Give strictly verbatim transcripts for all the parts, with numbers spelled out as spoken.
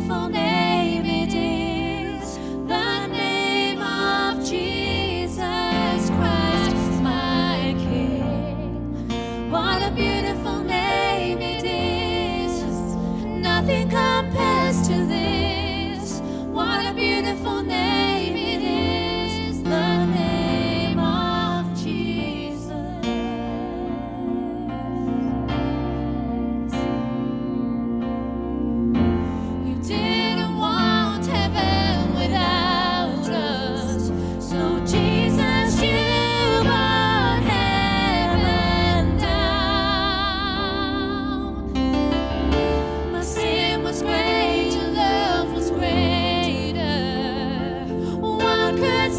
beautiful name it is, the name of Jesus Christ, my King. What a beautiful name it is. Nothing compares to this. What a beautiful name it is, the name of Jesus. You didn't want heaven without us, so Jesus, you brought heaven down. My sin was great, your love was greater. What could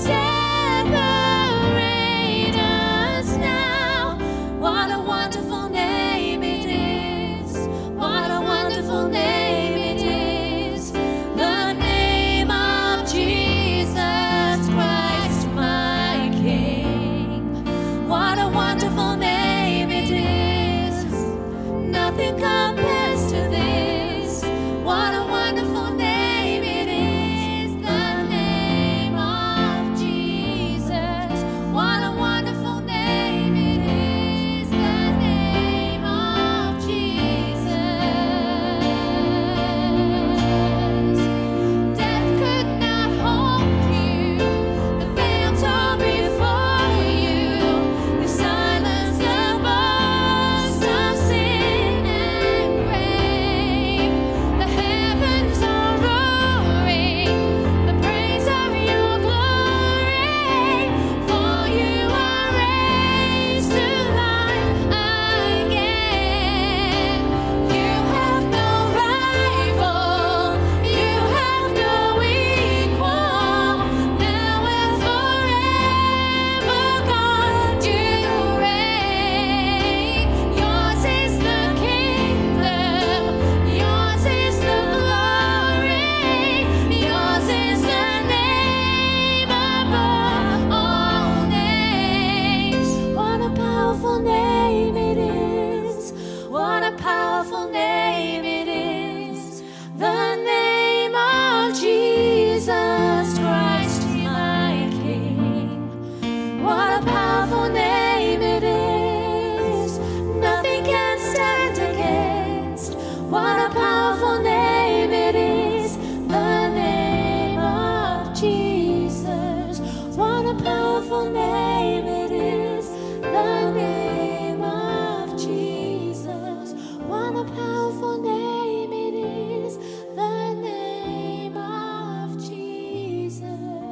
separate us now? What a wonderful name it is. What a wonderful name it is. The name of Jesus Christ, my King. What a wonderful name it is. Nothing compares to this. What a wonderful name it is, the name of Jesus. What a wonderful name it is, the name of Jesus. Death could not hold you, the veil tore before you. You silenced the boast of sin and grave. The heavens are roaring, the praise of your glory. For you are raised to life again. You have no rival, you have no equal. Now and forever, God, you reign. Yours is the kingdom, yours is the glory, yours is the name above all names. What a powerful name it is. What a powerful name it is. The name of Jesus Christ, my King. What a powerful name it is. Nothing can stand against. What a powerful name it is. The name of Jesus. What a powerful name it is. The name of Jesus. What a powerful name it is. The name of Jesus.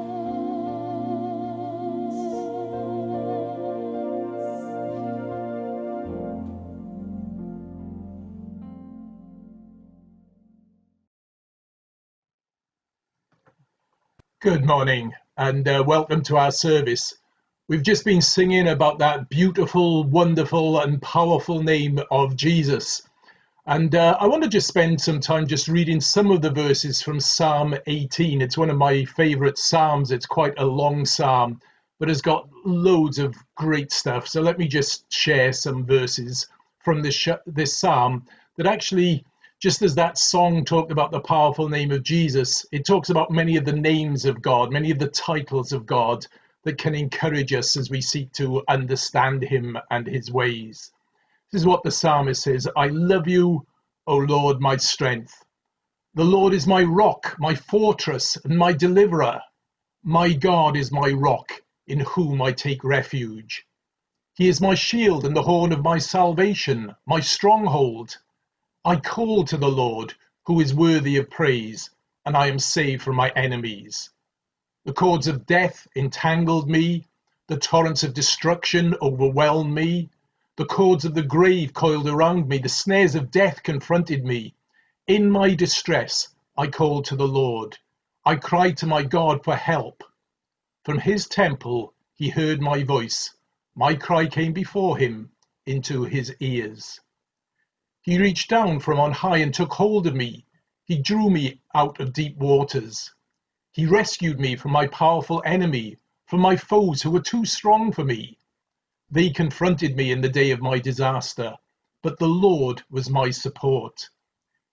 Good morning and uh, welcome to our service. We've just been singing about that beautiful, wonderful and powerful name of Jesus. And uh, I want to just spend some time just reading some of the verses from Psalm eighteen. It's one of my favorite Psalms. It's quite a long Psalm, but it's got loads of great stuff. So let me just share some verses from this, sh- this Psalm that actually, just as that song talked about the powerful name of Jesus, it talks about many of the names of God, many of the titles of God that can encourage us as we seek to understand him and his ways. This is what the psalmist says: I love you, O Lord, my strength. The Lord is my rock, my fortress, and my deliverer. My God is my rock, in whom I take refuge. He is my shield and the horn of my salvation, my stronghold. I call to the Lord, who is worthy of praise, and I am saved from my enemies. The cords of death entangled me, the torrents of destruction overwhelmed me. The cords of the grave coiled around me, the snares of death confronted me. In my distress, I called to the Lord. I cried to my God for help. From his temple, he heard my voice. My cry came before him into his ears. He reached down from on high and took hold of me. He drew me out of deep waters. He rescued me from my powerful enemy, from my foes who were too strong for me. They confronted me in the day of my disaster, but the Lord was my support.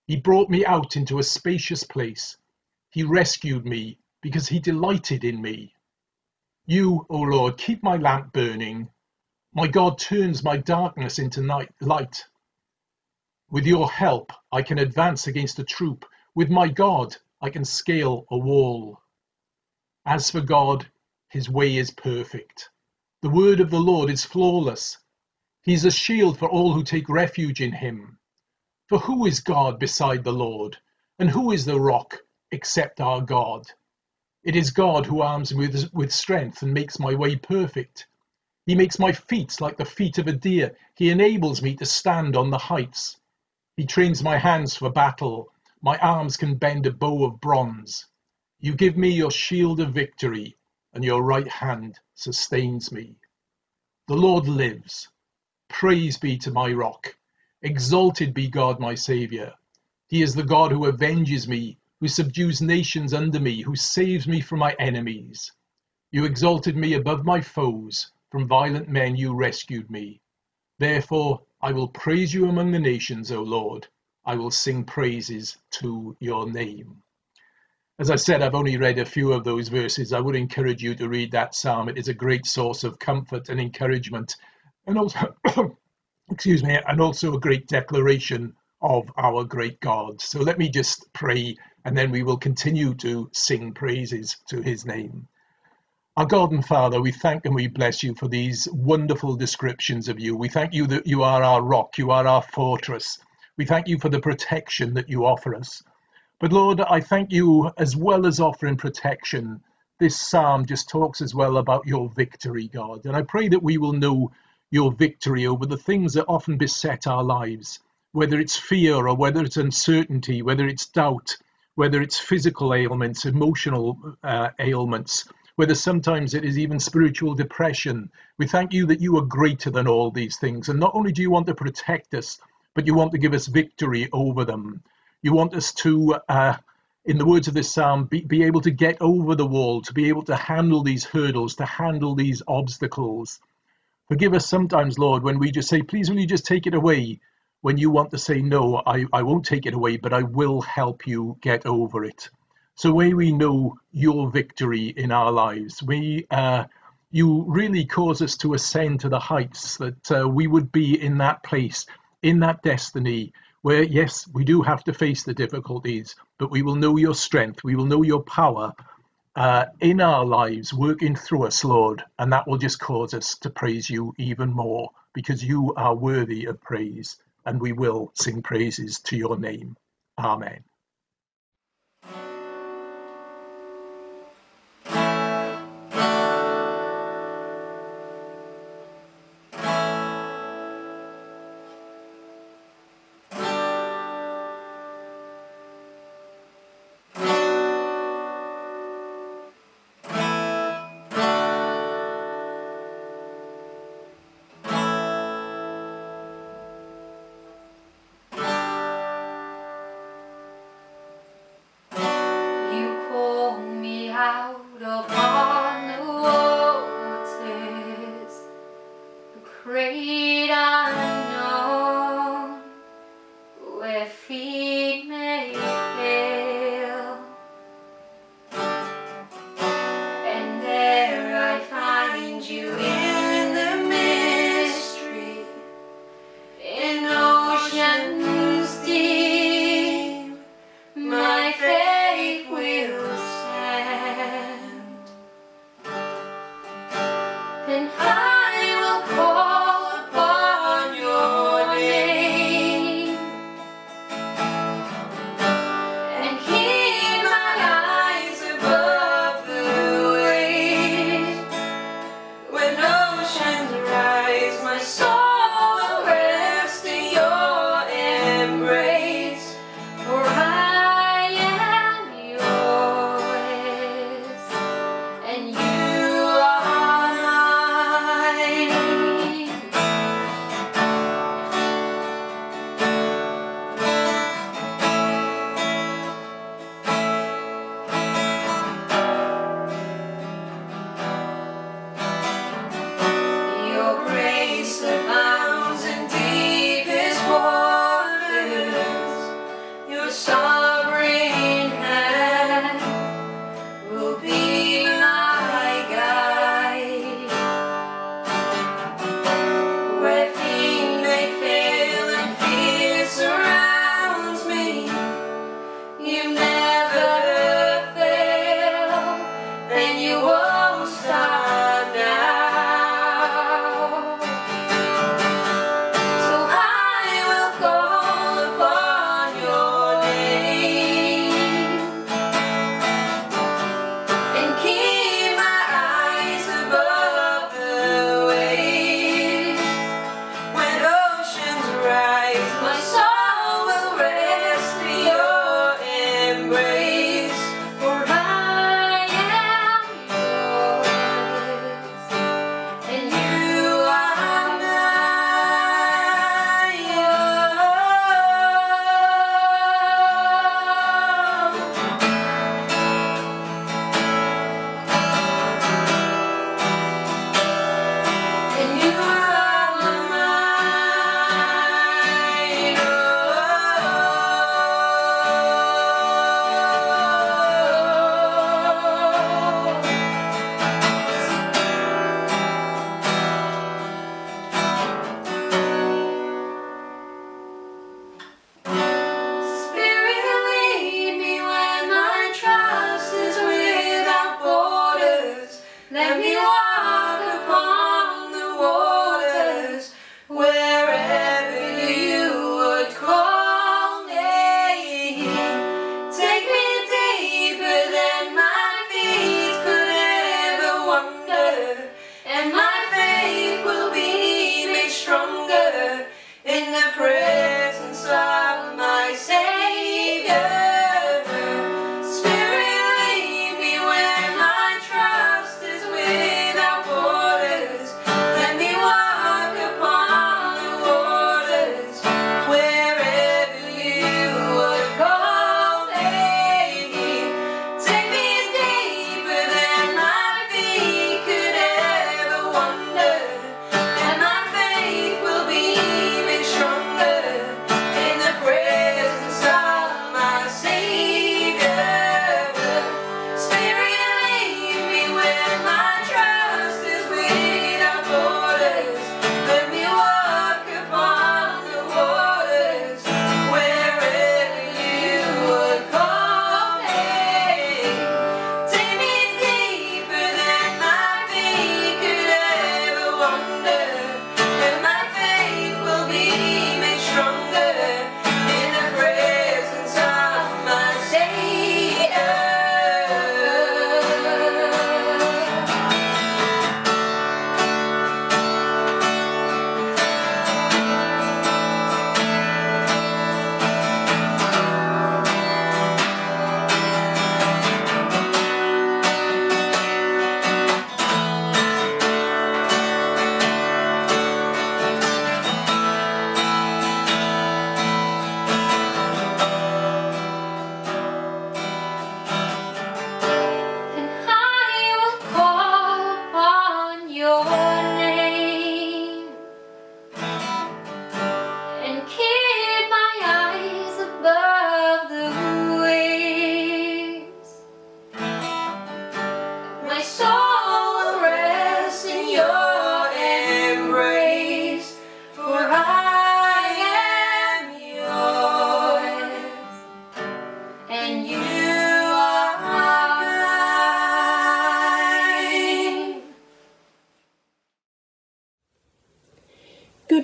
He brought me out into a spacious place. He rescued me because he delighted in me. You, O Lord, keep my lamp burning. My God turns my darkness into night light. With your help, I can advance against a troop. With my God, I can scale a wall. As for God, his way is perfect. The word of the Lord is flawless. He is a shield for all who take refuge in him. For who is God beside the Lord? And who is the rock except our God? It is God who arms me with, with strength and makes my way perfect. He makes my feet like the feet of a deer. He enables me to stand on the heights. He trains my hands for battle. My arms can bend a bow of bronze. You give me your shield of victory, and your right hand sustains me. The Lord lives. Praise be to my rock. Exalted be God my Saviour. He is the God who avenges me, who subdues nations under me, who saves me from my enemies. You exalted me above my foes. From violent men you rescued me. Therefore I will praise you among the nations, O Lord. I will sing praises to your name. As I said, I've only read a few of those verses. I would encourage you to read that psalm. It is a great source of comfort and encouragement, and also, excuse me, and also a great declaration of our great God. So let me just pray, and then we will continue to sing praises to his name. Our God and Father, we thank and we bless you for these wonderful descriptions of you. We thank you that you are our rock, you are our fortress. We thank you for the protection that you offer us. But Lord, I thank you, as well as offering protection, this psalm just talks as well about your victory, God. And I pray that we will know your victory over the things that often beset our lives, whether it's fear or whether it's uncertainty, whether it's doubt, whether it's physical ailments, emotional uh, ailments, whether sometimes it is even spiritual depression. We thank you that you are greater than all these things. And not only do you want to protect us, but you want to give us victory over them. You want us to, uh, in the words of this psalm, be, be able to get over the wall, to be able to handle these hurdles, to handle these obstacles. Forgive us sometimes, Lord, when we just say, please, will you just take it away? When you want to say, no, I, I won't take it away, but I will help you get over it. So may we know your victory in our lives. We, uh, you really cause us to ascend to the heights, that uh, we would be in that place, in that destiny, where, yes, we do have to face the difficulties, but we will know your strength, we will know your power uh, in our lives, working through us, Lord, and that will just cause us to praise you even more, because you are worthy of praise, and we will sing praises to your name. Amen.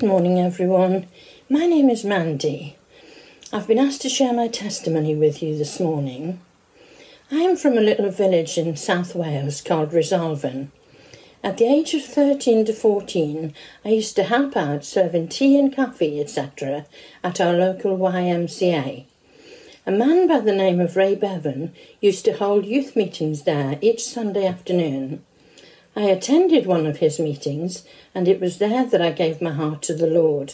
Good morning, everyone. My name is Mandy. I've been asked to share my testimony with you this morning. I am from a little village in South Wales called Resolven. At the age of thirteen to fourteen, I used to help out serving tea and coffee, et cetera at our local Y M C A. A man by the name of Ray Bevan used to hold youth meetings there each Sunday afternoon. I attended one of his meetings, and it was there that I gave my heart to the Lord.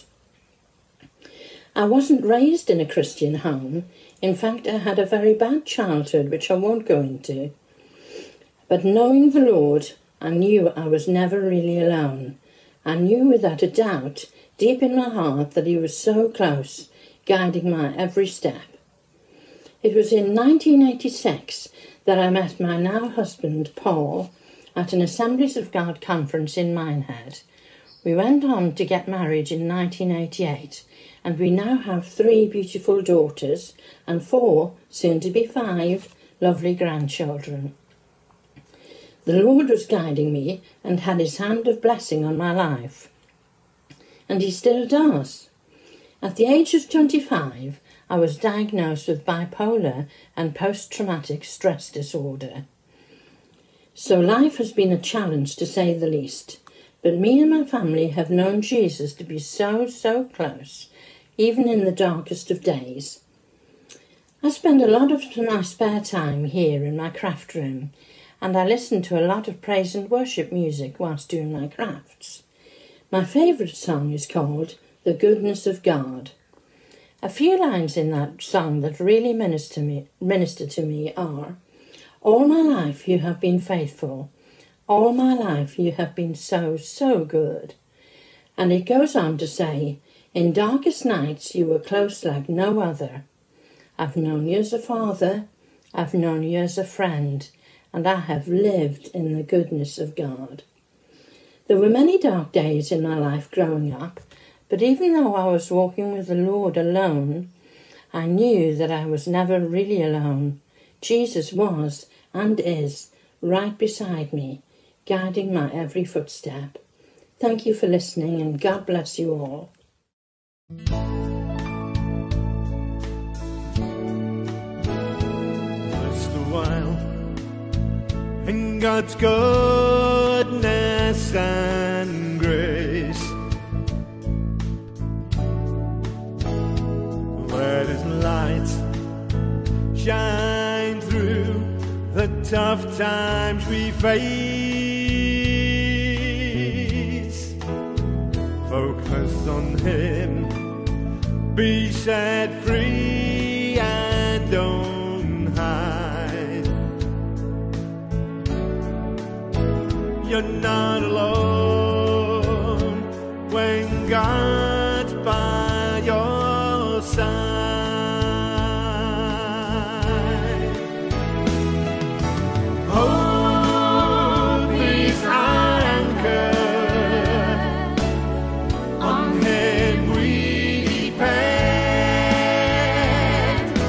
I wasn't raised in a Christian home. In fact, I had a very bad childhood, which I won't go into. But knowing the Lord, I knew I was never really alone. I knew without a doubt, deep in my heart, that he was so close, guiding my every step. It was in nineteen eighty-six that I met my now husband, Paul, at an Assemblies of God conference in Minehead. We went on to get married in nineteen eighty-eight, and we now have three beautiful daughters and four, soon to be five, lovely grandchildren. The Lord was guiding me and had his hand of blessing on my life. And he still does. At the age of twenty-five, I was diagnosed with bipolar and post-traumatic stress disorder. So life has been a challenge, to say the least. But me and my family have known Jesus to be so, so close, even in the darkest of days. I spend a lot of my spare time here in my craft room, and I listen to a lot of praise and worship music whilst doing my crafts. My favourite song is called The Goodness of God. A few lines in that song that really minister, me, minister to me are, all my life you have been faithful. All my life you have been so, so good. And it goes on to say, in darkest nights you were close like no other. I've known you as a father, I've known you as a friend, and I have lived in the goodness of God. There were many dark days in my life growing up, but even though I was walking with the Lord alone, I knew that I was never really alone. Jesus was and is right beside me, guiding my every footstep. Thank you for listening, and God bless you all. Just a while in God's goodness and grace, let his light shine through the tough times we face. Focus on him, be set free, and don't hide. You're not alone when God's by your side. Hope is our anchor, on him we depend.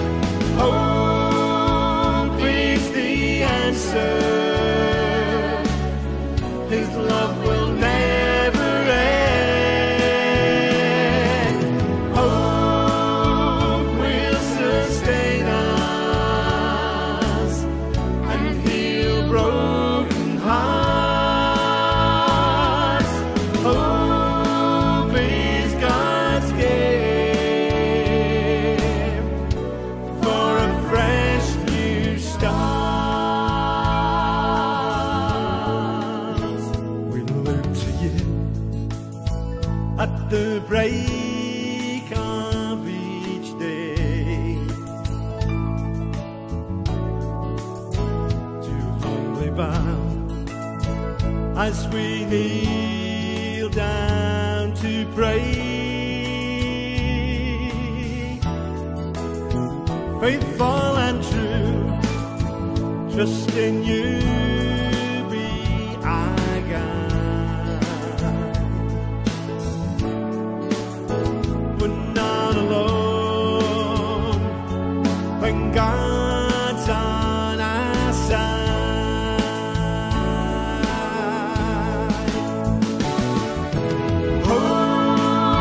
Hope is the answer, his love will never end. Hope will sustain us and heal broken hearts. Hope is God's gift for a fresh new start. We look to you at the break of each day to humbly bow as we kneel down to pray. Faithful and true, trust in you be our guide. We're not alone when God's on our side. Hope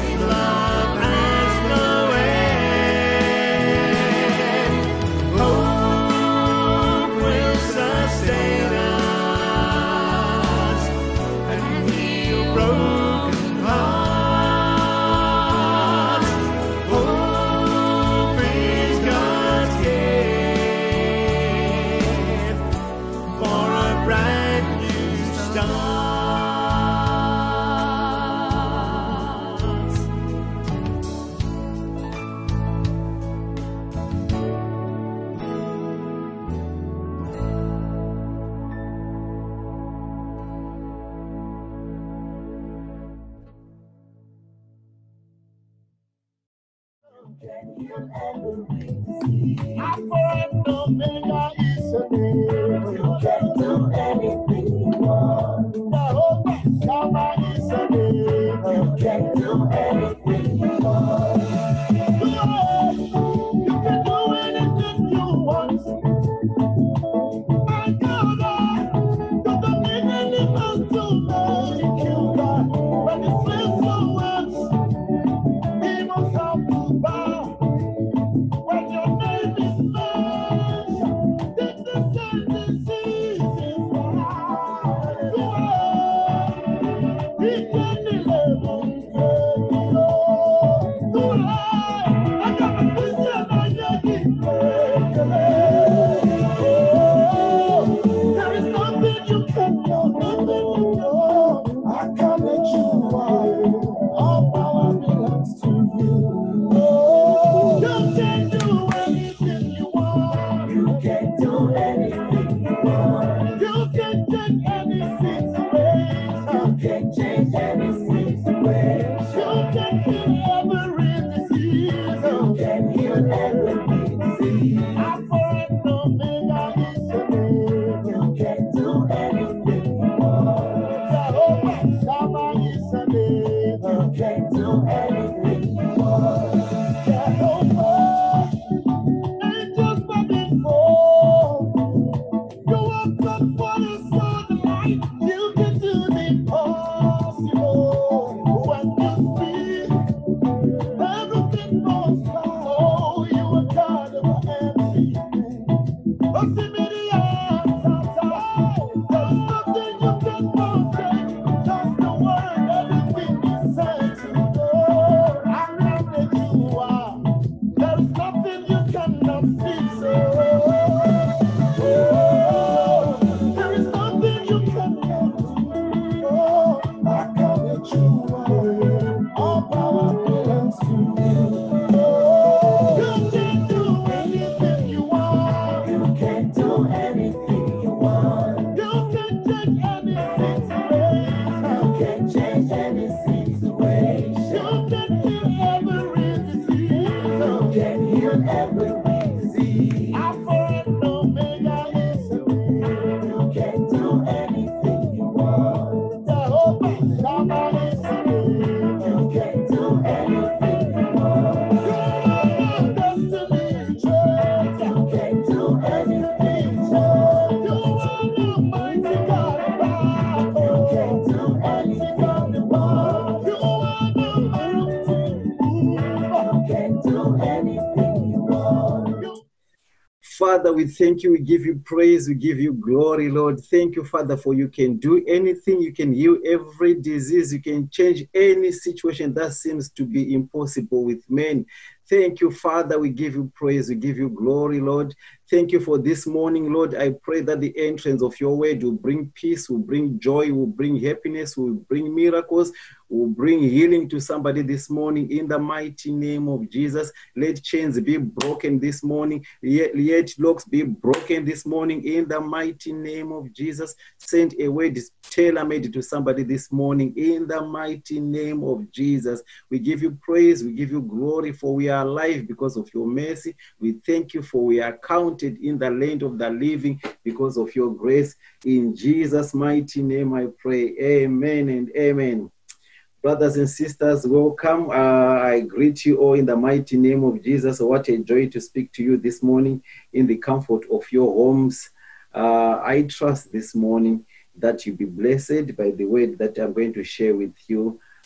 His love has no end. Hope will sustain us and heal broken hearts. Hope is God's gift for a brand new start. Alpha and Omega is a name. You can do anything you want. Jehovah Shammah is a name. You can do anything you want. Yeah, you can do anything you want. My God, you don't need anyone to make you God. When the flames go once, he must have to bow. When your name is mentioned, then the same disease is wild. He can deliver, he can heal. I got a vision of your there is nothing you cannot, nothing you know. I can't let you out. All power belongs to you. You can do anything you want. You can do anything you want. You can take any situation. You can change any situation. You can heal every disease. You can heal every disease. Alpha and Omega is your name. You can do anything you want. Jehovah Shammah is your name. You can do anything you want. Jehovah, angels bow before you. Walk up for the sun light. You can do the impossible. When you speak, everything goes down. Oh, you are God of everything. Oh, see me the answer. There's nothing you can forget. Just the word, everything you said to go. I know that you are. There is nothing you cannot fix. Oh, there is nothing you cannot do. Oh, I can't let you out. All power belongs to you. Oh, you can do anything you want. You can do anything you want. You can take any situation. You can change any situation. You can heal every disease. You can heal every disease. Alpha and Omega is your name. You can do anything you want. Jehovah Shammah is your name. You can do anything you want. You are my destiny church. You can do anything you want. You are the mighty God of battle. You can do anything you want. You are the mountain mover. You can do anything you want. You Father, we thank you. We give you praise. We give you glory, Lord. Thank you, Father, for you can do anything. You can heal every disease. You can change any situation that seems to be impossible with men. Thank you, Father. We give you praise. We give you glory, Lord. Thank you for this morning, Lord. I pray that the entrance of your word will bring peace, will bring joy, will bring happiness, will bring miracles, will bring healing to somebody this morning in the mighty name of Jesus. Let chains be broken this morning. Let, let locks be broken this morning in the mighty name of Jesus. Send a word tailor-made to somebody this morning in the mighty name of Jesus. We give you praise. We give you glory, for we are alive because of your mercy. We thank you, for we are counted in the land of the living because of your grace. In Jesus' mighty name I pray. Amen and amen. Brothers and sisters, welcome. Uh, I greet you all in the mighty name of Jesus. What a joy to speak to you this morning in the comfort of your homes. Uh, I trust this morning that you be blessed by the word that I'm going to share with you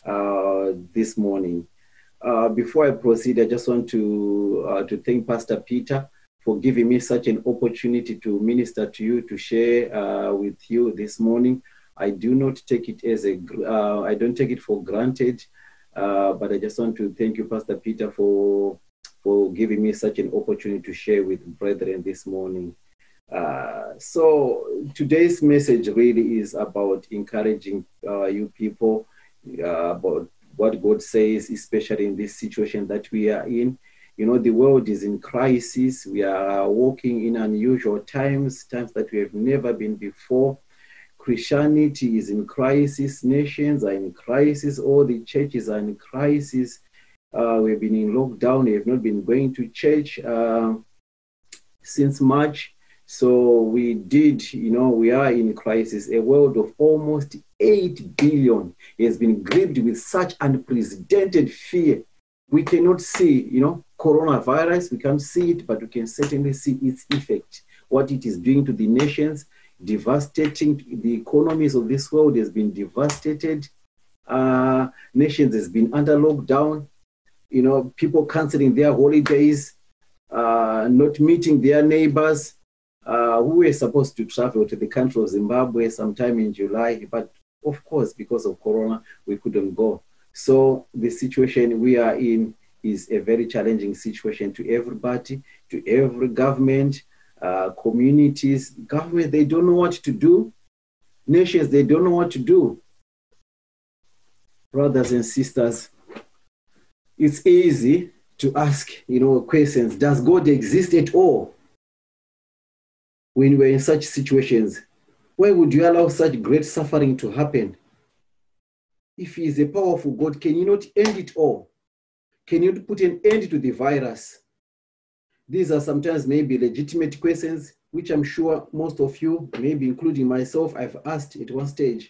uh, this morning. Uh, before I proceed, I just want to uh, to thank Pastor Peter for giving me such an opportunity to minister to you, to share uh, with you this morning. I do not take it as a, uh, I don't take it for granted, uh, but I just want to thank you, Pastor Peter, for, for giving me such an opportunity to share with brethren this morning. Uh, so today's message really is about encouraging uh, you people uh, about what God says, especially in this situation that we are in. You know, the world is in crisis. We are walking in unusual times, times that we have never been before. Christianity is in crisis. Nations are in crisis. All the churches are in crisis. Uh, we've been in lockdown. We have not been going to church uh, since March. So we did, you know, we are in crisis. A world of almost eight billion has been gripped with such unprecedented fear. We cannot see, you know, coronavirus, we can't see it, but we can certainly see its effect, what it is doing to the nations, devastating the economies of this world has been devastated. Uh, nations has been under lockdown, you know, people canceling their holidays, uh, not meeting their neighbors, uh, who were supposed to travel to the country of Zimbabwe sometime in July, but of course, because of Corona, we couldn't go. So the situation we are in is a very challenging situation to everybody, to every government, uh, communities. Government, they don't know what to do. Nations, they don't know what to do. Brothers and sisters, it's easy to ask, you know, questions. Does God exist at all? When we're in such situations, why would you allow such great suffering to happen? If he is a powerful God, can you not end it all? Can you put an end to the virus? These are sometimes maybe legitimate questions, which I'm sure most of you, maybe including myself, I've asked at one stage.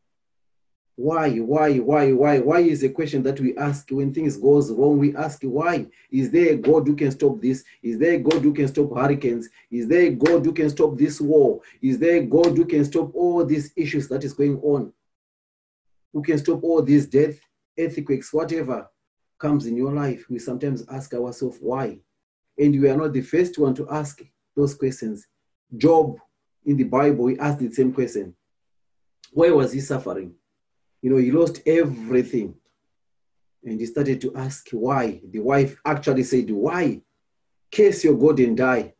Why, why, why, why? Why is a question that we ask when things goes wrong. We ask why. Is there a God who can stop this? Is there a God who can stop hurricanes? Is there a God who can stop this war? Is there a God who can stop all these issues that is going on? Who can stop all these death, earthquakes, whatever comes in your life? We sometimes ask ourselves why. And we are not the first one to ask those questions. Job, in the Bible, he asked the same question. Why was he suffering? You know, he lost everything. And he started to ask why. The wife actually said, why? Curse your God and die.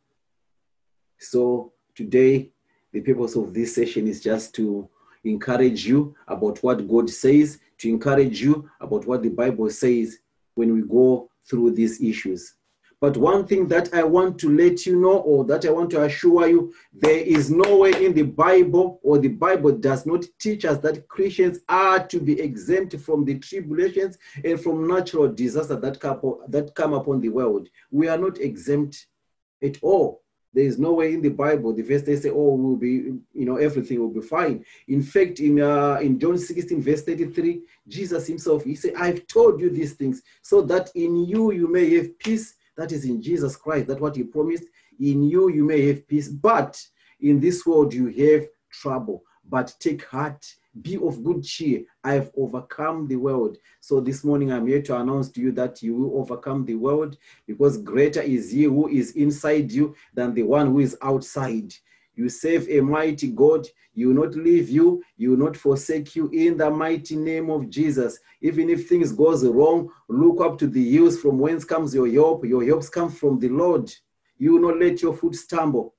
So today, the purpose of this session is just to encourage you about what God says, to encourage you about what the Bible says when we go through these issues. But one thing that I want to let you know, or that I want to assure you, there is nowhere in the Bible, or the Bible does not teach us that Christians are to be exempt from the tribulations and from natural disasters that come, that come upon the world. We are not exempt at all. There is no way in the Bible, the verse they say, oh, we'll be, you know, everything will be fine. In fact, in uh, in John sixteen, verse thirty-three, Jesus himself, he said, I've told you these things so that in you, you may have peace. That is in Jesus Christ. That's what he promised. In you, you may have peace, but in this world, you have trouble. But take heart, be of good cheer. I have overcome the world. So this morning, I'm here to announce to you that you will overcome the world, because greater is he who is inside you than the one who is outside. You serve a mighty God. He will not leave you. He will not forsake you, in the mighty name of Jesus. Even if things goes wrong, look up to the hills from whence comes your help. Your help comes from the Lord. You will not let your foot stumble.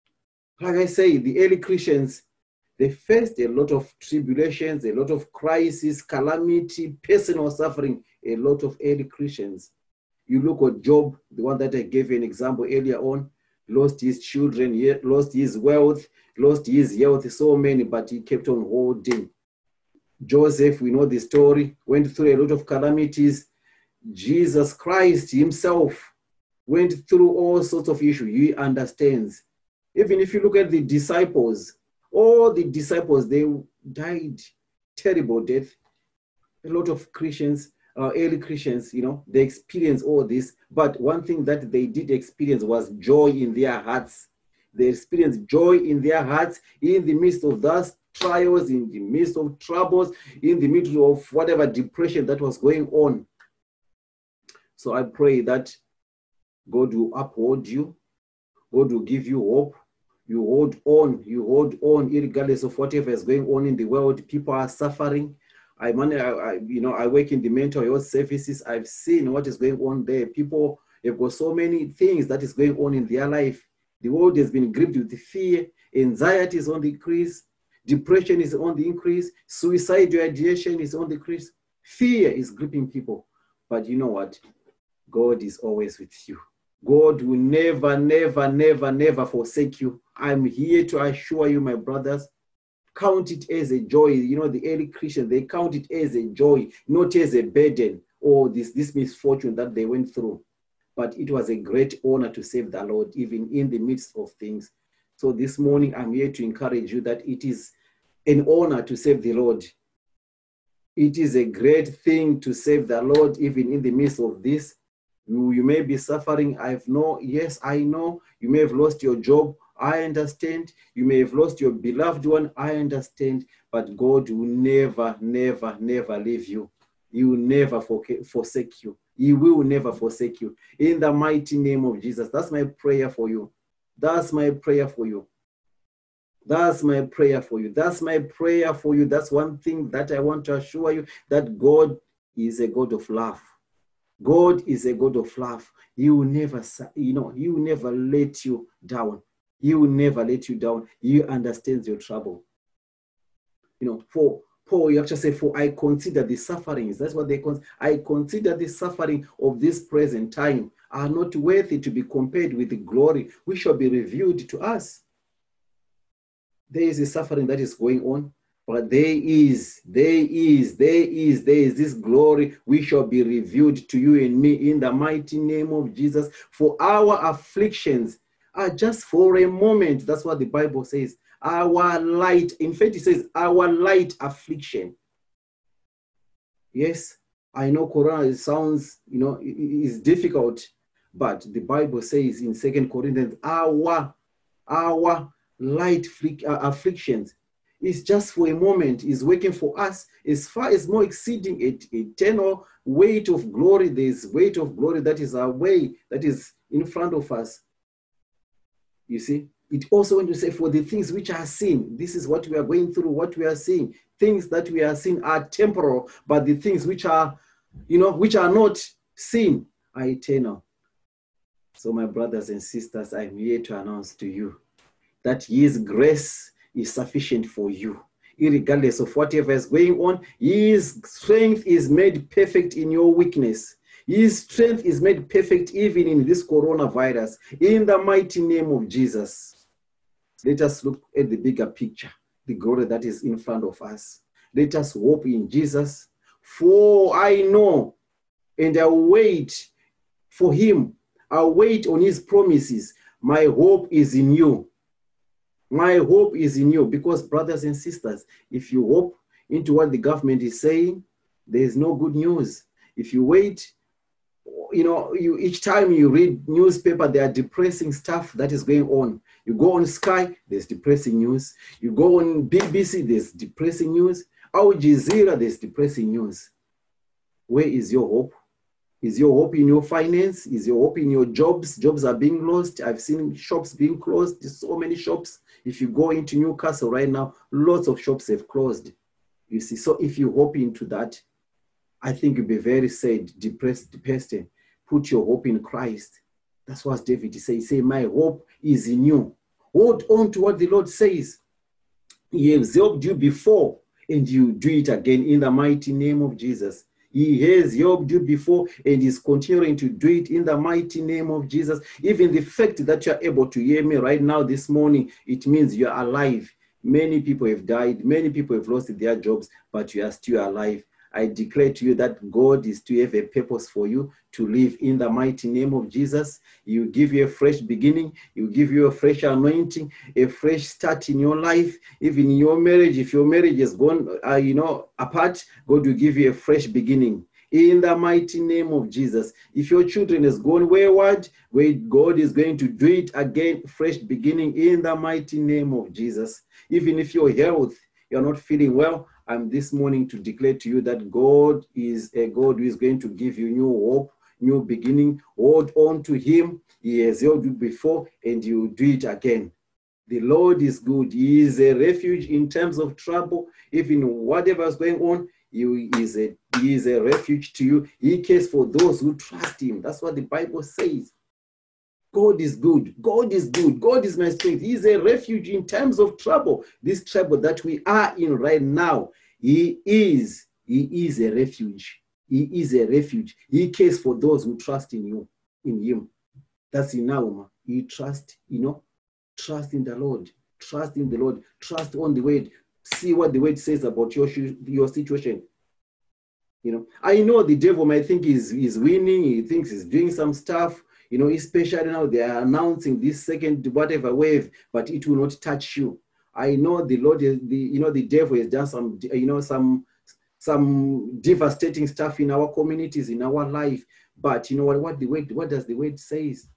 Like I say, the early Christians, they faced a lot of tribulations, a lot of crisis, calamity, personal suffering, a lot of early Christians. You look at Job, the one that I gave you an example earlier on, lost his children, lost his wealth, lost his health, so many, but he kept on holding. Joseph, we know the story, went through a lot of calamities. Jesus Christ himself went through all sorts of issues. He understands. Even if you look at the disciples, all the disciples, they died terrible death. A lot of Christians, uh, early Christians, you know, they experienced all this. But one thing that they did experience was joy in their hearts. They experience joy in their hearts in the midst of those trials, in the midst of troubles, in the middle of whatever depression that was going on. So I pray that God will uphold you. God will give you hope. You hold on. You hold on, regardless of whatever is going on in the world. People are suffering. I, man, I, I, you know, I work in the mental health services. I've seen what is going on there. People have got so many things that is going on in their life. The world has been gripped with fear. Anxiety is on the increase. Depression is on the increase. Suicidal ideation is on the increase. Fear is gripping people. But you know what? God is always with you. God will never, never, never, never forsake you. I'm here to assure you, my brothers, count it as a joy. You know, the early Christians, they count it as a joy, not as a burden or this, this misfortune that they went through. But it was a great honor to serve the Lord, even in the midst of things. So this morning, I'm here to encourage you that it is an honor to serve the Lord. It is a great thing to serve the Lord, even in the midst of this. You, you may be suffering. I've know, yes, I know. You may have lost your job. I understand. You may have lost your beloved one. I understand. But God will never, never, never leave you. He will never forsake you. He will never forsake you. In the mighty name of Jesus. That's my prayer for you. That's my prayer for you. That's my prayer for you. That's my prayer for you. That's one thing that I want to assure you, that God is a God of love. God is a God of love. He will never, you know, He will never let you down. He will never let you down. He understands your trouble. You know, for Paul, you actually say, for I consider the sufferings. That's what they consider. I consider the suffering of this present time are not worthy to be compared with the glory which shall be revealed to us. There is a suffering that is going on, but there is, there is, there is, there is this glory which shall be revealed to you and me in the mighty name of Jesus. For our afflictions are just for a moment. That's what the Bible says. Our light, in fact, it says our light affliction. Yes, I know Corona sounds, you know, is difficult, but the Bible says in Second Corinthians, our, our light afflictions is just for a moment, is working for us as far as more exceeding it, eternal weight of glory. There is weight of glory that is our way, that is in front of us. You see, it also when you say for the things which are seen, this is what we are going through, what we are seeing. Things that we are seeing are temporal, but the things which are, you know, which are not seen are eternal. So my brothers and sisters, I'm here to announce to you that His grace is sufficient for you. Regardless of whatever is going on, His strength is made perfect in your weakness. His strength is made perfect even in this coronavirus. In the mighty name of Jesus. Let us look at the bigger picture, the glory that is in front of us. Let us hope in Jesus. For I know and I wait for Him. I wait on His promises. My hope is in you. My hope is in you, because brothers and sisters, if you hope into what the government is saying, there is no good news. If you wait, you know, you, each time you read newspaper, there are depressing stuff that is going on. You go on Sky, there's depressing news. You go on B B C, there's depressing news. Al Jazeera, there's depressing news. Where is your hope? Is your hope in your finance? Is your hope in your jobs? Jobs are being lost. I've seen shops being closed. There's so many shops. If you go into Newcastle right now, lots of shops have closed. You see, so if you hope into that, I think you'll be very sad, depressed, depressed. Put your hope in Christ. That's what David says. Say, my hope is in you. Hold on to what the Lord says. He has helped you before, and you do it again in the mighty name of Jesus. He has helped you before and is continuing to do it in the mighty name of Jesus. Even the fact that you're able to hear me right now this morning, it means you're alive. Many people have died. Many people have lost their jobs, but you are still alive. I declare to you that God is to have a purpose for you to live in the mighty name of Jesus. He will give you a fresh beginning. He will give you a fresh anointing, a fresh start in your life. Even in your marriage, if your marriage is gone, uh, you know, apart, God will give you a fresh beginning. in the mighty name of Jesus. If your children has gone wayward, where God is going to do it again, fresh beginning in the mighty name of Jesus. Even if your health, you're not feeling well, I'm this morning to declare to you that God is a God who is going to give you new hope, new beginning. Hold on to him. He has helped you before and you will do it again. The Lord is good. He is a refuge in times of trouble. Even whatever is going on, he is a, he is a refuge to you. He cares for those who trust him. That's what the Bible says. God is good. God is good. God is my strength. He is a refuge in times of trouble. This trouble that we are in right now, he is, he is a refuge. He is a refuge. He cares for those who trust in you, in him. That's in Nauma. He trust, you know, trust in the Lord. Trust in the Lord. Trust on the word. See what the word says about your, your situation. You know, I know the devil might think he's, he's winning. He thinks he's doing some stuff. You know, especially now they are announcing this second whatever wave, but it will not touch you. I know the Lord, is, the you know, the devil has done some, you know, some some devastating stuff in our communities, in our life. But you know what? What the word, what does the word says?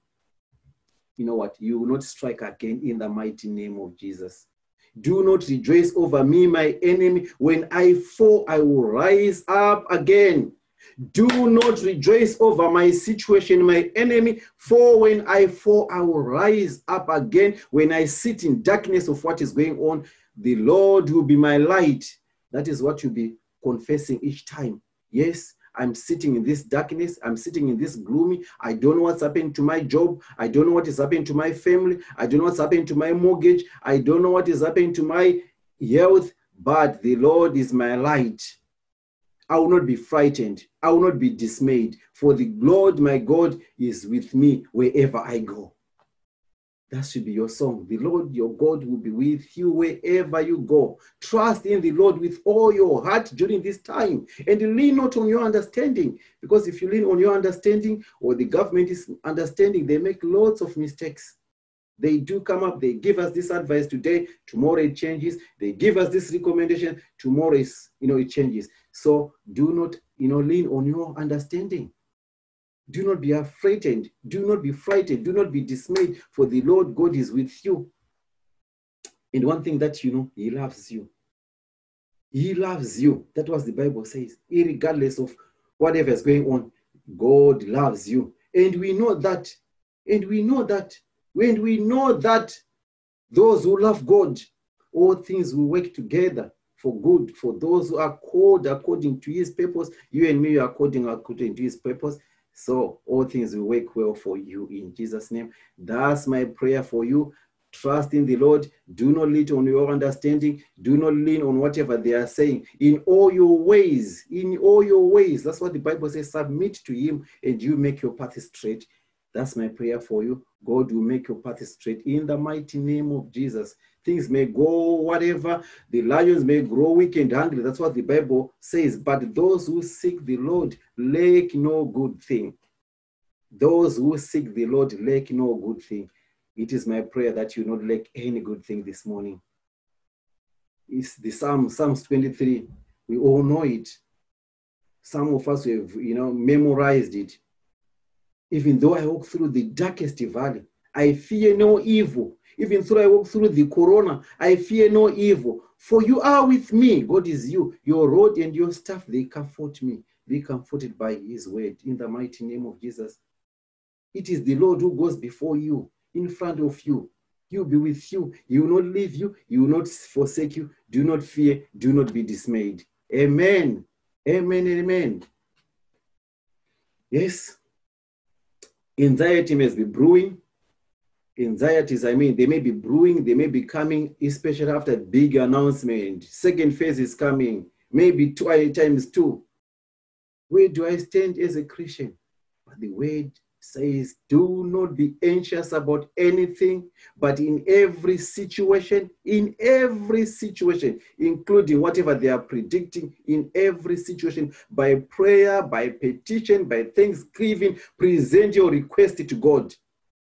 You know what? You will not strike again in the mighty name of Jesus. Do not rejoice over me, my enemy. When I fall, I will rise up again. Do not rejoice over my situation, my enemy, for when I fall, I will rise up again. When I sit in darkness of what is going on, the Lord will be my light. That is what you'll be confessing each time. Yes, I'm sitting in this darkness. I'm sitting in this gloomy. I don't know what's happened to my job. I don't know what is happening to my family. I don't know what's happening to my mortgage. I don't know what is happening to my health, but the Lord is my light. I will not be frightened. I will not be dismayed, for the Lord my God is with me wherever I go. That should be your song. The Lord your God will be with you wherever you go. Trust in the Lord with all your heart during this time, and lean not on your understanding, because if you lean on your understanding or the government is understanding, they make lots of mistakes. They do come up, they give us this advice today, tomorrow it changes. They give us this recommendation, tomorrow is, you know, it changes. So do not, you know, lean on your understanding. Do not be afraid. Do not be frightened. Do not be dismayed, for the Lord God is with you. And one thing that you know, he loves you. He loves you. That's what the Bible says. Irregardless of whatever is going on, God loves you. And we know that. And we know that. When we know that those who love God, all things will work together for good, for those who are called according to his purpose. You and me are according, according to his purpose. So all things will work well for you in Jesus' name. That's my prayer for you. Trust in the Lord. Do not lean on your understanding. Do not lean on whatever they are saying. In all your ways, in all your ways, that's what the Bible says, submit to him and you make your path straight. That's my prayer for you. God will make your path straight in the mighty name of Jesus. Things may go whatever. The lions may grow weak and hungry. That's what the Bible says. But those who seek the Lord lack no good thing. Those who seek the Lord lack no good thing. It is my prayer that you not lack any good thing this morning. It's the Psalm, Psalms twenty-three. We all know it. Some of us have, you know, memorized it. Even though I walk through the darkest valley, I fear no evil. Even though I walk through the corona, I fear no evil. For you are with me. God is you. Your rod and your staff, they comfort me. Be comforted by his word in the mighty name of Jesus. It is the Lord who goes before you, in front of you. He will be with you. He will not leave you. He will not forsake you. Do not fear. Do not be dismayed. Amen. Amen. Amen. Yes. Anxiety may be brewing. Anxieties, I mean, they may be brewing, they may be coming, especially after big announcement. Second phase is coming, maybe two times two. Where do I stand as a Christian? But the word says, do not be anxious about anything, but in every situation, in every situation, including whatever they are predicting, in every situation, by prayer, by petition, by thanksgiving, present your request to God.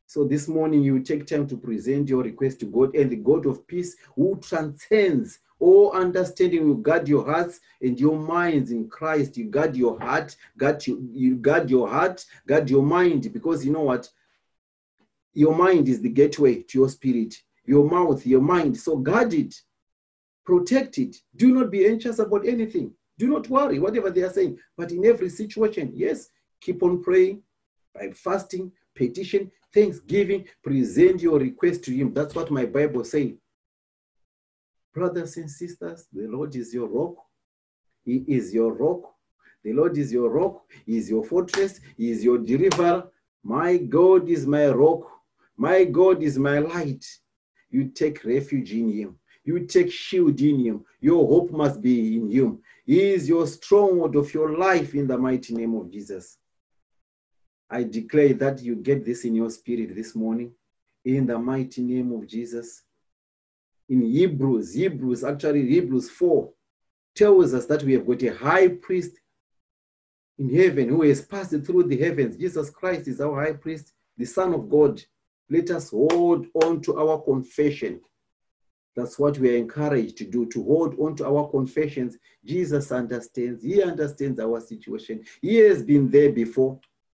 So this morning you take time to present your request to God, and the God of peace who transcends all understanding will guard your hearts and your minds in Christ. You guard your heart, guard you, you guard your heart, guard your mind, because you know what? Your mind is the gateway to your spirit, your mouth, your mind. So guard it, protect it. Do not be anxious about anything. Do not worry, whatever they are saying. But in every situation, yes, keep on praying by fasting, petition, thanksgiving, present your request to him. That's what my Bible says. Brothers and sisters, the Lord is your rock. He is your rock. The Lord is your rock. He is your fortress. He is your deliverer. My God is my rock. My God is my light. You take refuge in him. You take shield in him. Your hope must be in him. He is your stronghold of your life in the mighty name of Jesus. I declare that you get this in your spirit this morning in the mighty name of Jesus. In Hebrews, Hebrews, actually Hebrews four tells us that we have got a high priest in heaven who has passed through the heavens. Jesus Christ is our high priest, the Son of God. Let us hold on to our confession. That's what we are encouraged to do, to hold on to our confessions. Jesus understands. He understands our situation. He has been there before.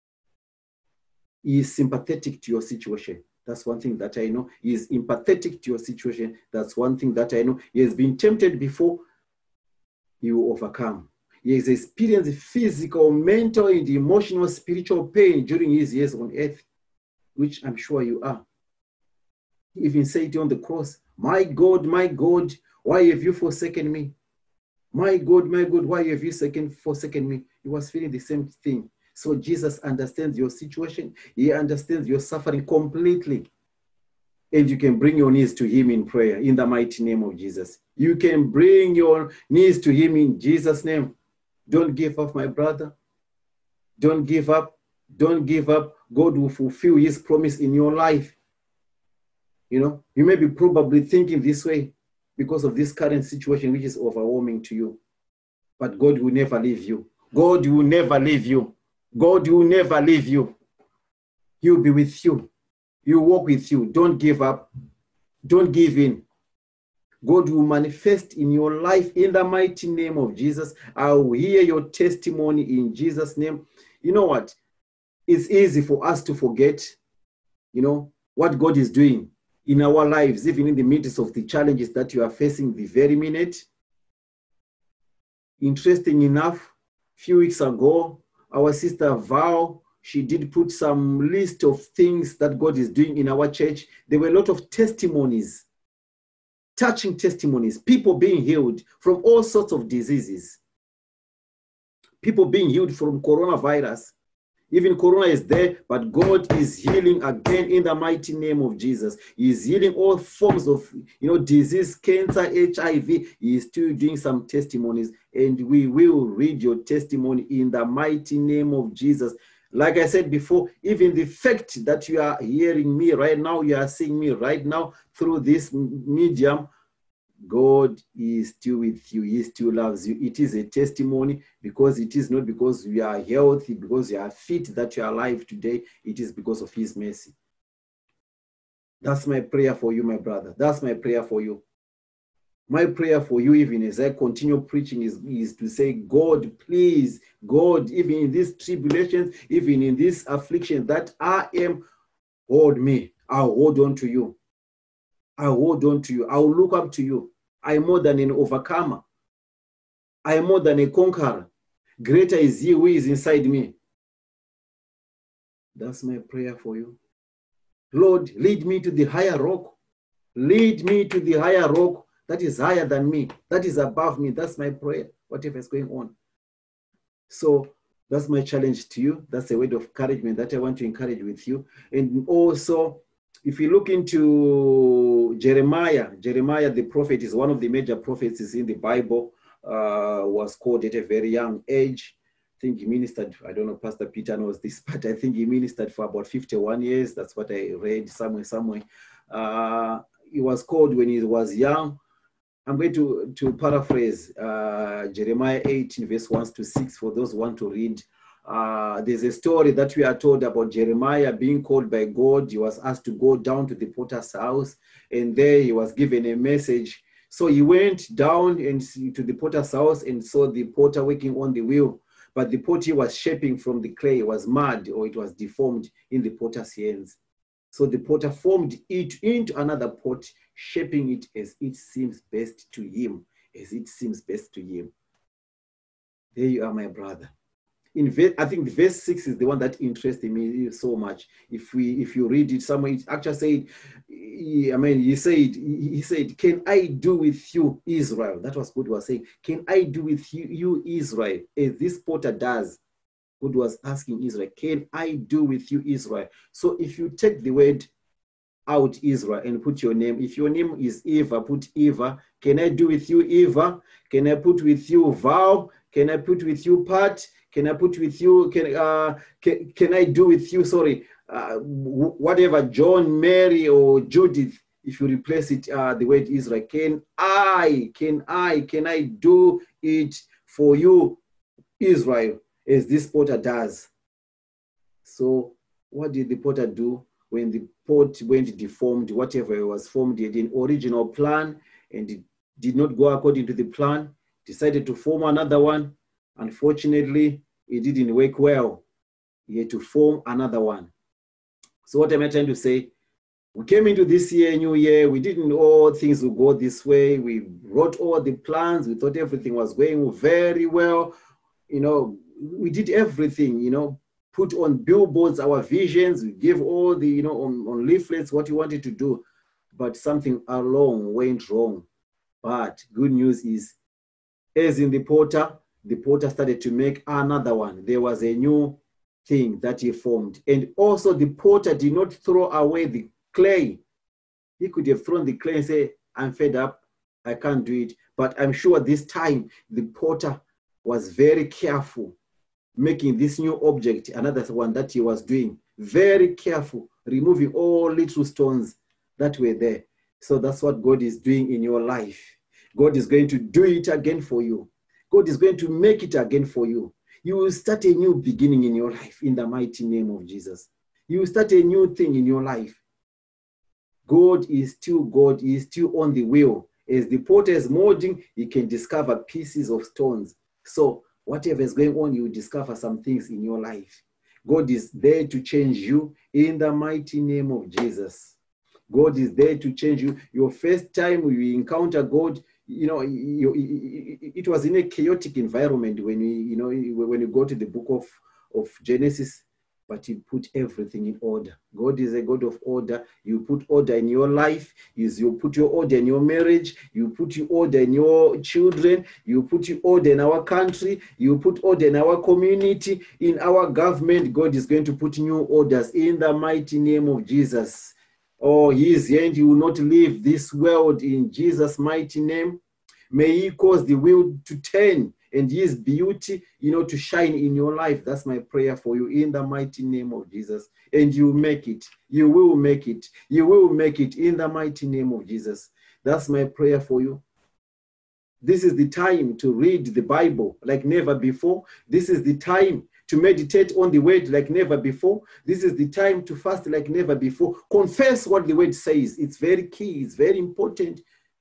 He is sympathetic to your situation. That's one thing that I know. He is empathetic to your situation. That's one thing that I know. He has been tempted before. He will overcome. He has experienced physical, mental, and emotional, spiritual pain during his years on earth, which I'm sure you are. He even said on the cross, my God, my God, why have you forsaken me? My God, my God, why have you forsaken me? He was feeling the same thing. So Jesus understands your situation. He understands your suffering completely. And you can bring your knees to him in prayer in the mighty name of Jesus. You can bring your knees to him in Jesus' name. Don't give up, my brother. Don't give up. Don't give up. God will fulfill his promise in your life. You know, you may be probably thinking this way because of this current situation, which is overwhelming to you. But God will never leave you. God will never leave you. God will never leave you. He'll be with you. He'll walk with you. Don't give up. Don't give in. God will manifest in your life in the mighty name of Jesus. I will hear your testimony in Jesus' name. You know what? It's easy for us to forget, you know, what God is doing in our lives, even in the midst of the challenges that you are facing the very minute. Interesting enough, a few weeks ago, our sister Val, she did put some list of things that God is doing in our church. There were a lot of testimonies, touching testimonies, people being healed from all sorts of diseases, people being healed from coronavirus. Even Corona is there, but God is healing again in the mighty name of Jesus. He is healing all forms of, you know, disease, cancer, H I V. He is still doing some testimonies, and we will read your testimony in the mighty name of Jesus. Like I said before, even the fact that you are hearing me right now, you are seeing me right now through this medium, God is still with you. He still loves you. It is a testimony, because it is not because we are healthy, because you are fit, that you are alive today. It is because of his mercy. That's my prayer for you, my brother. That's my prayer for you. My prayer for you, even as I continue preaching, is, is to say, God, please, God, even in these tribulations, even in this affliction that I am, hold me. I'll hold on to you. I'll hold on to you. I'll look up to you. I am more than an overcomer. I am more than a conqueror. Greater is he who is inside me. That's my prayer for you. Lord, lead me to the higher rock. Lead me to the higher rock that is higher than me, that is above me. That's my prayer, whatever is going on. So that's my challenge to you. That's a word of encouragement that I want to encourage with you. And also, if you look into Jeremiah, Jeremiah the prophet is one of the major prophets in the Bible, uh, was called at a very young age. I think he ministered, I don't know, Pastor Peter knows this, but I think he ministered for about fifty-one years. That's what I read somewhere, somewhere. Uh, he was called when he was young. I'm going to, to paraphrase uh, Jeremiah eighteen, verse one to six, for those who want to read. uh, there's a story that we are told about Jeremiah being called by God. He was asked to go down to the potter's house, and there he was given a message. So he went down and to the potter's house and saw the potter working on the wheel. But the pot he was shaping from the clay was mud, or it was deformed in the potter's hands. So the potter formed it into another pot, shaping it as it seems best to him, as it seems best to him. There you are, my brother. In verse, I think verse six is the one that interested me so much. If we, if you read it somewhere, it actually said, I mean, he said, he said, "Can I do with you, Israel?" That was God was saying. "Can I do with you, you Israel, as this potter does?" God was asking Israel, "Can I do with you, Israel?" So if you take the word out, Israel, and put your name, if your name is Eva, put Eva. Can I do with you, Eva? Can I put with you, Val? Can I put with you, Pat? Can I put with you, can, uh, can, can I do with you, sorry, uh, whatever, John, Mary, or Judith, if you replace it, uh, the word Israel, can I, can I, can I do it for you, Israel, as this potter does? So what did the potter do when the pot went deformed, whatever it was formed, he had an original plan, and it did not go according to the plan, decided to form another one. Unfortunately, it didn't work well. He had to form another one. So what am I trying to say? We came into this year, new year, we didn't know all things would go this way. We wrote all the plans. We thought everything was going very well. You know, we did everything, you know, put on billboards our visions. We gave all the, you know, on, on leaflets what we wanted to do. But something along went wrong. But good news is, as in the potter, the potter started to make another one. There was a new thing that he formed. And also the potter did not throw away the clay. He could have thrown the clay and say, "I'm fed up, I can't do it." But I'm sure this time the potter was very careful, making this new object, another one that he was doing, very careful, removing all little stones that were there. So that's what God is doing in your life. God is going to do it again for you. God is going to make it again for you. You will start a new beginning in your life in the mighty name of Jesus. You will start a new thing in your life. God is still God. He is still on the wheel. As the potter is molding, he can discover pieces of stones. So whatever is going on, you will discover some things in your life. God is there to change you in the mighty name of Jesus. God is there to change you. Your first time you encounter God, you know, you, it was in a chaotic environment when you, you know, when you go to the book of, of Genesis, but you put everything in order. God is a God of order. You put order in your life. You put your order in your marriage. You put your order in your children. You put your order in our country. You put order in our community, in our government. God is going to put new orders in the mighty name of Jesus. Oh, his hand, he will not leave this world in Jesus' mighty name. May he cause the wheel to turn and his beauty, you know, to shine in your life. That's my prayer for you in the mighty name of Jesus. And you make it. You will make it. You will make it in the mighty name of Jesus. That's my prayer for you. This is the time to read the Bible like never before. This is the time to meditate on the word like never before. This is the time to fast like never before. Confess what the word says. It's very key. It's very important.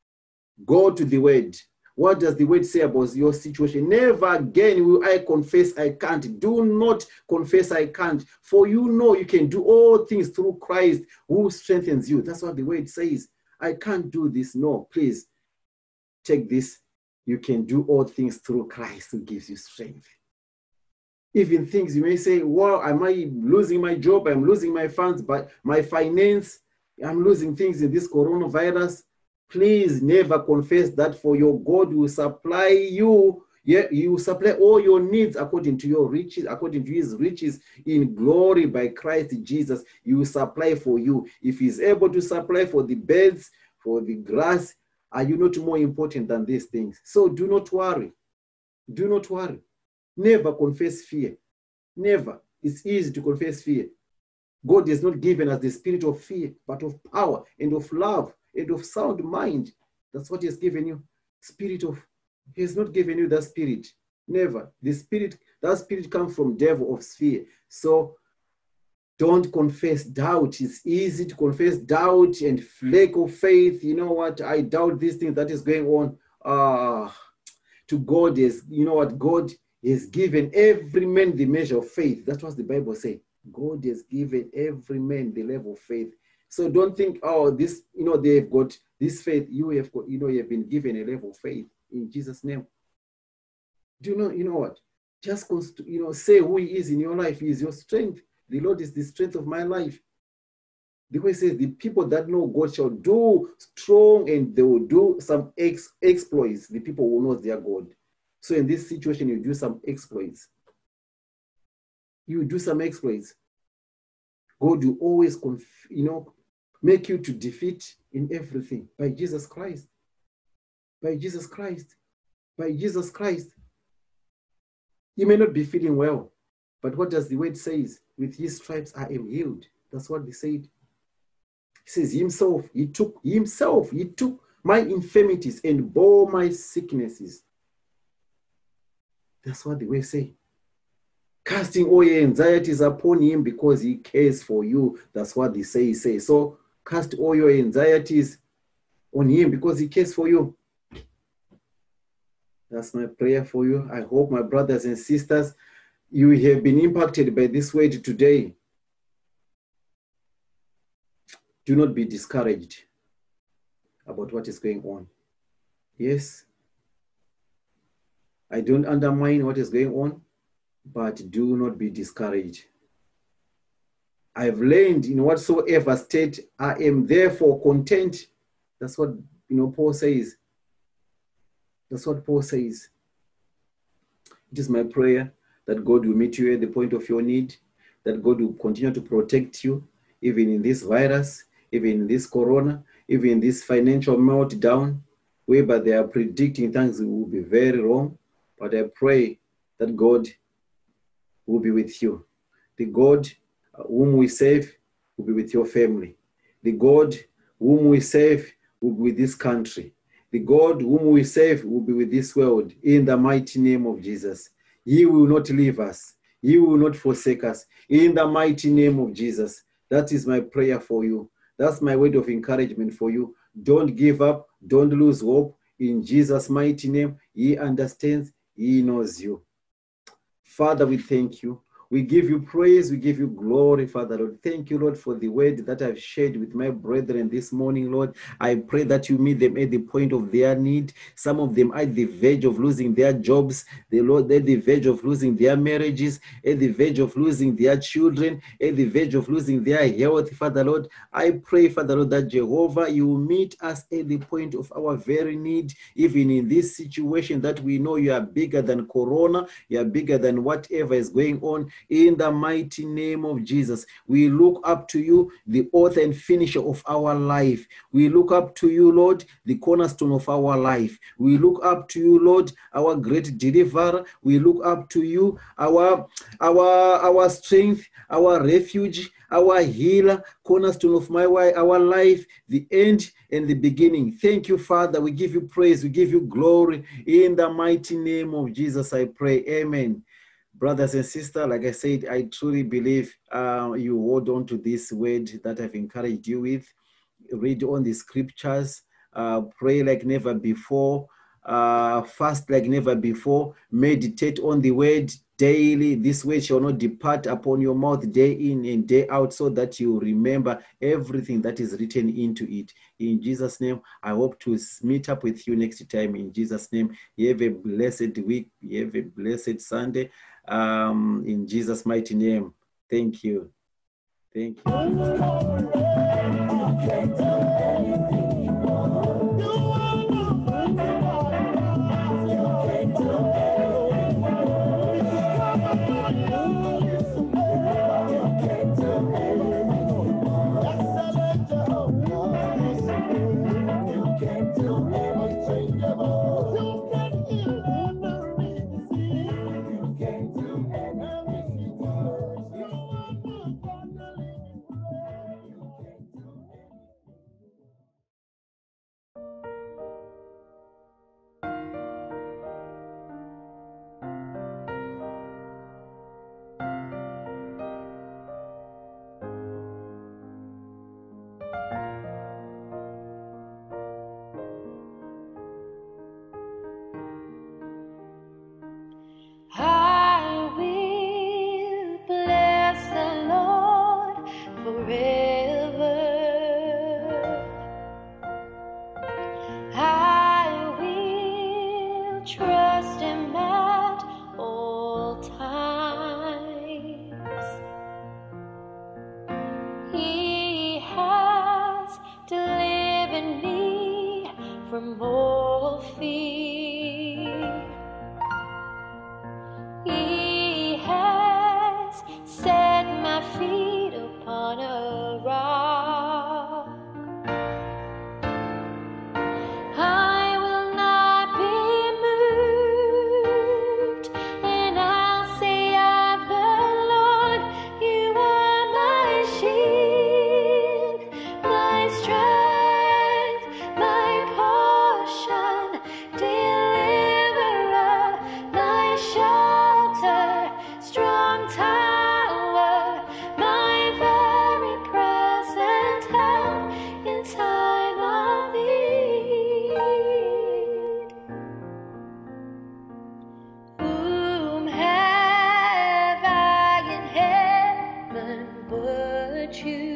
Go to the word. What does the word say about your situation? Never again will I confess I can't. Do not confess I can't. For you know you can do all things through Christ who strengthens you. That's what the word says. I can't do this. No, please take this. You can do all things through Christ who gives you strength. Even things you may say, well, am I losing my job? I'm losing my funds, but my finance, I'm losing things in this coronavirus. Please never confess that, for your God will supply you. Yeah, he will supply all your needs according to your riches, according to his riches in glory by Christ Jesus. He will supply for you. If he's able to supply for the birds, for the grass, are you not more important than these things? So do not worry. Do not worry. Never confess fear. Never. It's easy to confess fear. God has not given us the spirit of fear, but of power and of love and of sound mind. That's what he has given you. Spirit of, he has not given you that spirit. Never. The spirit That spirit comes from devil of fear. So don't confess doubt. It's easy to confess doubt and lack of faith. You know what? I doubt this thing that is going on. Uh, to God is, you know what? God has given every man the measure of faith. That's what the Bible says. God has given every man the level of faith. So don't think, oh, this, you know, they've got this faith. You have got, you know, you have been given a level of faith in Jesus' name. Do you know, you know what? Just, you know, say who he is in your life. He is your strength. The Lord is the strength of my life. The way it says, the people that know God shall do strong and they will do some ex exploits. The people who know their God. So in this situation, you do some exploits. You do some exploits. God will always, conf you know, make you to defeat in everything by Jesus Christ. By Jesus Christ. By Jesus Christ. You may not be feeling well, but what does the word say? With his stripes I am healed. That's what they said. He says himself, he took himself, he took my infirmities and bore my sicknesses. That's what the word say. Casting all your anxieties upon him because he cares for you. That's what they say. Say. So cast all your anxieties on him because he cares for you. That's my prayer for you. I hope, my brothers and sisters, you have been impacted by this word today. Do not be discouraged about what is going on. Yes, I don't undermine what is going on, but do not be discouraged. I've learned in whatsoever state I am therefore content. That's what, you know, Paul says. That's what Paul says. It is my prayer that God will meet you at the point of your need, that God will continue to protect you, even in this virus, even in this corona, even in this financial meltdown, whereby they are predicting things will be very wrong. But I pray that God will be with you. The God whom we serve will be with your family. The God whom we serve will be with this country. The God whom we serve will be with this world in the mighty name of Jesus. He will not leave us. He will not forsake us in the mighty name of Jesus. That is my prayer for you. That's my word of encouragement for you. Don't give up. Don't lose hope. In Jesus' mighty name, he understands. He knows you. Father, we thank you. We give you praise. We give you glory, Father, Lord. Thank you, Lord, for the word that I've shared with my brethren this morning, Lord. I pray that you meet them at the point of their need. Some of them at the verge of losing their jobs. The Lord, at the verge of losing their marriages, at the verge of losing their children, at the verge of losing their health, Father, Lord. I pray, Father, Lord, that Jehovah, you will meet us at the point of our very need, even in this situation that we know you are bigger than Corona, you are bigger than whatever is going on. In the mighty name of Jesus, we look up to you, the author and finisher of our life. We look up to you, Lord, the cornerstone of our life. We look up to you, Lord, our great deliverer. We look up to you, our, our, our strength, our refuge, our healer, cornerstone of my our life, the end and the beginning. Thank you, Father. We give you praise. We give you glory. In the mighty name of Jesus, I pray. Amen. Brothers and sisters, like I said, I truly believe uh, you hold on to this word that I've encouraged you with. Read on the scriptures, uh, pray like never before, uh, fast like never before, meditate on the word daily. This word shall not depart upon your mouth day in and day out, so that you remember everything that is written into it. In Jesus' name, I hope to meet up with you next time. In Jesus' name, you have a blessed week. You have a blessed Sunday. Um, in Jesus' mighty name. Thank you. Thank you. from all fear. He has set my feet upon a rock. I will not be moved, and I'll say of the Lord, you are my shield, my strength, my portion, deliverer, my shelter, strong tower, my very present help in time of need. Whom have I in heaven but you?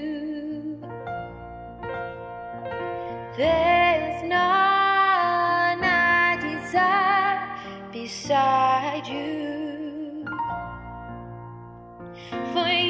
There's none I desire beside you. For